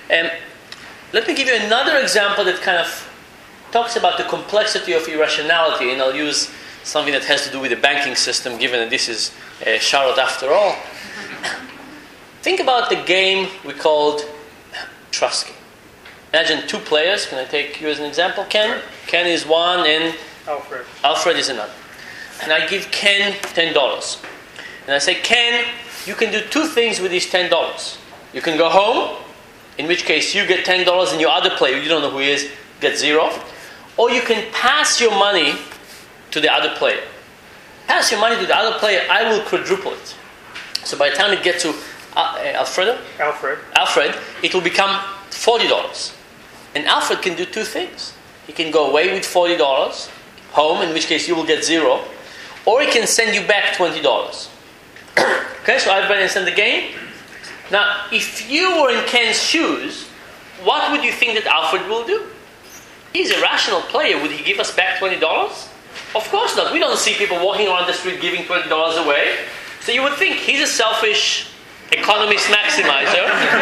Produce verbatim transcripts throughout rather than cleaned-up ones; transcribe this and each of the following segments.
Um, let me give you another example that kind of talks about the complexity of irrationality, and I'll use something that has to do with the banking system, given that this is uh, Charlotte after all. Think about the game we called trust game. Imagine two players. Can I take you as an example, Ken? Ken is one and Alfred. Alfred is another. And I give Ken ten dollars. And I say, Ken, you can do two things with these ten dollars. You can go home, in which case you get ten dollars and your other player, you don't know who he is, gets zero. Or you can pass your money to the other player. Pass your money to the other player, I will quadruple it. So by the time it gets to uh, Alfredo? Alfred. Alfred, it will become forty dollars. And Alfred can do two things. He can go away with forty dollars, home, in which case you will get zero. Or he can send you back twenty dollars. Okay, so everybody understand the game? Now, if you were in Ken's shoes, what would you think that Alfred will do? He's a rational player. Would he give us back twenty dollars? Of course not. We don't see people walking around the street giving twenty dollars away. So you would think he's a selfish economist maximizer.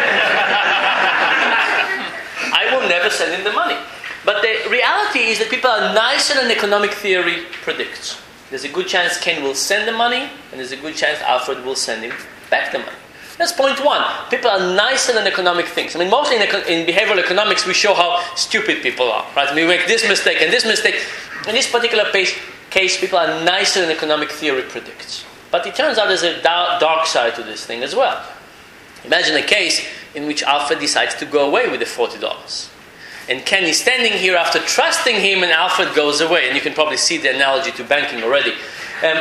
I will never send him the money. But the reality is that people are nicer than economic theory predicts. There's a good chance Ken will send the money, and there's a good chance Alfred will send him back the money. That's point one. People are nicer than economic things. I mean, mostly in, in behavioral economics, we show how stupid people are. Right? We make this mistake and this mistake. In this particular case, case, people are nicer than economic theory predicts. But it turns out there's a dark side to this thing as well. Imagine a case in which Alfred decides to go away with the forty dollars. And Ken is standing here after trusting him, and Alfred goes away. And you can probably see the analogy to banking already. Um,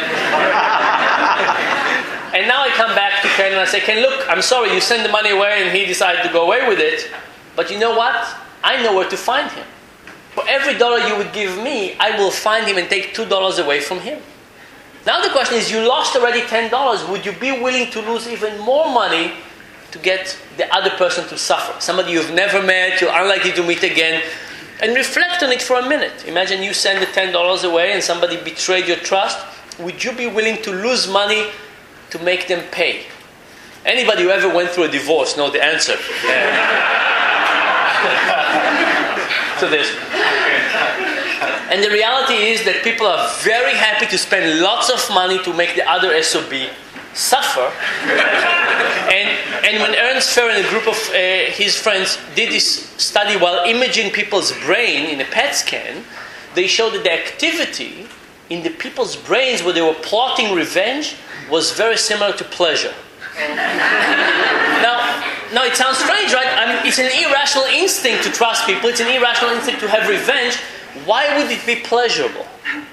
and now I come back to Ken and I say, Ken, look, I'm sorry, you sent the money away and he decided to go away with it. But you know what? I know where to find him. For every dollar you would give me, I will find him and take two dollars away from him. Now the question is, you lost already ten dollars. Would you be willing to lose even more money to get the other person to suffer? Somebody you've never met, you're unlikely to meet again. And reflect on it for a minute. Imagine you send the ten dollars away and somebody betrayed your trust. Would you be willing to lose money to make them pay? Anybody who ever went through a divorce knows the answer. So there's... And the reality is that people are very happy to spend lots of money to make the other S O B suffer. and, and when Ernst Fehr and a group of uh, his friends did this study while imaging people's brain in a P E T scan, they showed that the activity in the people's brains where they were plotting revenge was very similar to pleasure. now, now it sounds strange, right? I mean, it's an irrational instinct to trust people. It's an irrational instinct to have revenge. Why would it be pleasurable?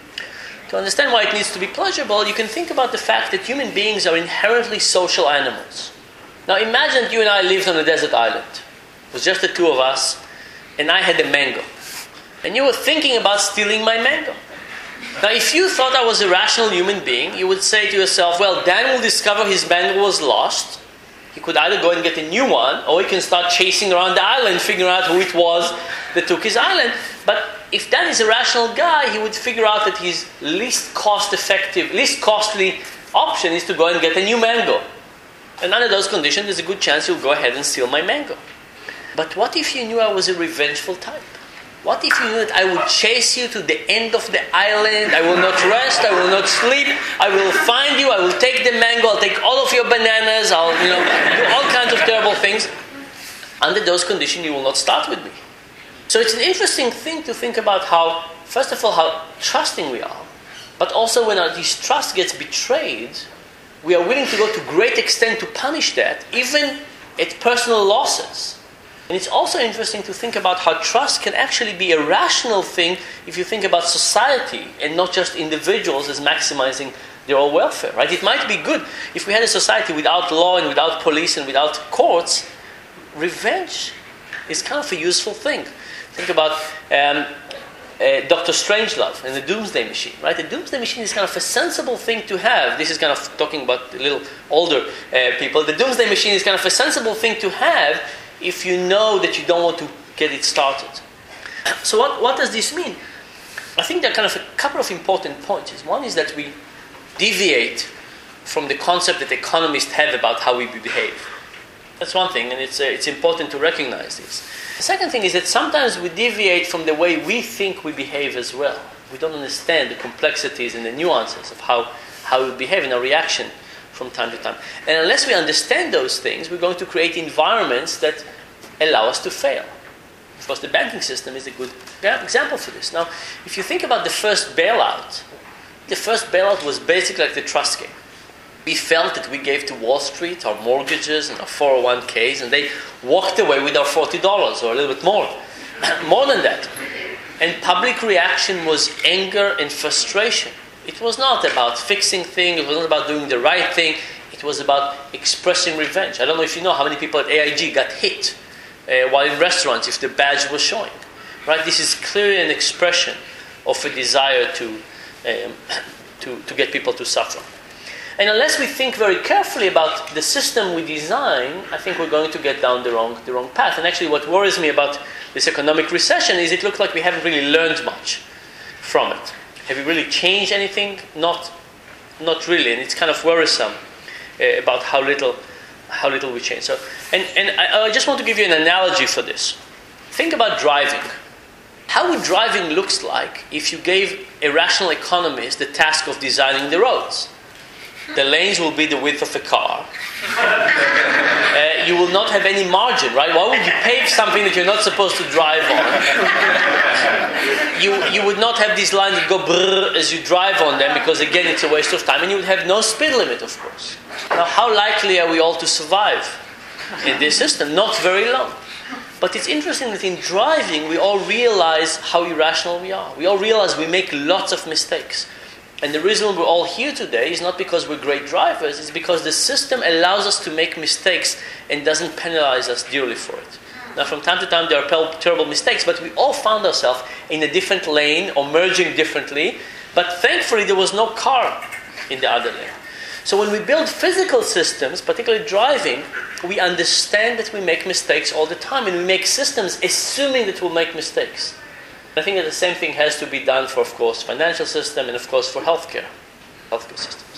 To understand why it needs to be pleasurable, you can think about the fact that human beings are inherently social animals. Now imagine that you and I lived on a desert island. It was just the two of us, and I had a mango. And you were thinking about stealing my mango. Now if you thought I was a rational human being, you would say to yourself, well, Dan will discover his mango was lost. He could either go and get a new one, or he can start chasing around the island, figuring out who it was that took his island. But if Dan is a rational guy, he would figure out that his least cost-effective, least costly option is to go and get a new mango. And under those conditions, there's a good chance you'll go ahead and steal my mango. But what if you knew I was a revengeful type? What if you knew that I would chase you to the end of the island, I will not rest, I will not sleep, I will find you, I will take the mango, I'll take all of your bananas, I'll you know do all kinds of terrible things. Under those conditions, you will not start with me. So it's an interesting thing to think about how, first of all, how trusting we are, but also when our, this trust gets betrayed, we are willing to go to great extent to punish that, even at personal losses. And it's also interesting to think about how trust can actually be a rational thing if you think about society and not just individuals as maximizing their own welfare, right? It might be good if we had a society without law and without police and without courts. Revenge is kind of a useful thing. Think about um, uh, Doctor Strangelove and the Doomsday Machine, right? The Doomsday Machine is kind of a sensible thing to have. This is kind of talking about a little older uh, people. The Doomsday Machine is kind of a sensible thing to have if you know that you don't want to get it started. So what, what does this mean? I think there are kind of a couple of important points. One is that we deviate from the concept that economists have about how we behave. That's one thing, and it's, uh, it's important to recognize this. The second thing is that sometimes we deviate from the way we think we behave as well. We don't understand the complexities and the nuances of how, how we behave in our reaction from time to time. And unless we understand those things, we're going to create environments that allow us to fail. Of course, the banking system is a good example for this. Now, if you think about the first bailout, the first bailout was basically like the trust game. We felt that we gave to Wall Street our mortgages and our four oh one k's, and they walked away with our forty dollars or a little bit more. More than that. And public reaction was anger and frustration. It was not about fixing things, it was not about doing the right thing, it was about expressing revenge. I don't know if you know how many people at A I G got hit uh, while in restaurants if the badge was showing. Right? This is clearly an expression of a desire to, um, to, to get people to suffer. And unless we think very carefully about the system we design, I think we're going to get down the wrong, the wrong path. And actually what worries me about this economic recession is it looks like we haven't really learned much from it. Have we really changed anything? Not, not really. And it's kind of worrisome uh, about how little, how little we change. So, and, and I, I just want to give you an analogy for this. Think about driving. How would driving look like if you gave a rational economist the task of designing the roads? The lanes will be the width of a car. Uh, you will not have any margin, right? Why would you pave something that you're not supposed to drive on? You, you would not have these lines that go brrr as you drive on them because, again, it's a waste of time. And you would have no speed limit, of course. Now, how likely are we all to survive in this system? Not very long. But it's interesting that in driving, we all realize how irrational we are. We all realize we make lots of mistakes. And the reason we're all here today is not because we're great drivers, it's because the system allows us to make mistakes and doesn't penalize us dearly for it. Now, from time to time, there are terrible mistakes, but we all found ourselves in a different lane or merging differently. But thankfully, there was no car in the other lane. So when we build physical systems, particularly driving, we understand that we make mistakes all the time, and we make systems assuming that we'll make mistakes. I think that the same thing has to be done for, of course, financial system and, of course, for healthcare, healthcare systems.